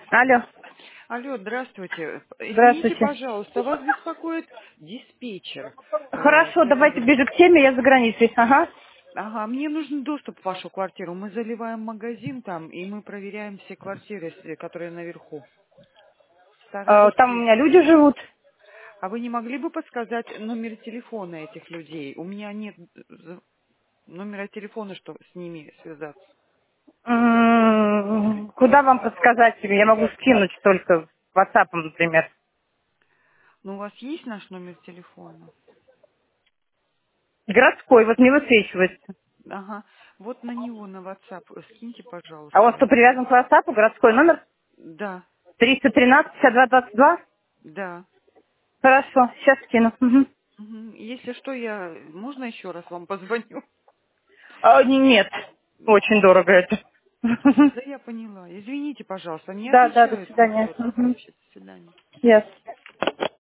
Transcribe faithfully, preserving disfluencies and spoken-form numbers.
Алло, Алло, здравствуйте. Извините, здравствуйте. пожалуйста, вас беспокоит диспетчер. Э, Хорошо, давайте Калининград. ближе к теме, я за границей. Ага. Ага, мне нужен доступ в вашу квартиру. Мы заливаем магазин там, и мы проверяем все квартиры, с- которые наверху. Э, Там у Старорусский. меня люди живут. А вы не могли бы подсказать номер телефона этих людей? У меня нет э, номера телефона, чтобы с ними связаться. М, Куда вам подсказать? Я могу скинуть только WhatsApp, например. Ну, у вас есть наш номер телефона? Городской, вот не высвечивается. Ага. Вот на него, на WhatsApp. Скиньте, А у пожалуйста, вас что, мне. привязан к WhatsApp, городской номер? Да, триста тринадцать пятьдесят два двадцать два? да. Хорошо, сейчас скину. Мгм. Мгм. Если что, я... Можно еще раз вам позвоню? А, не- нет, очень дорого это. Да я поняла. Извините, пожалуйста, не Да, да, до отвечают мне свидания. кто-то Мгм. вообще. До свидания. Ясно.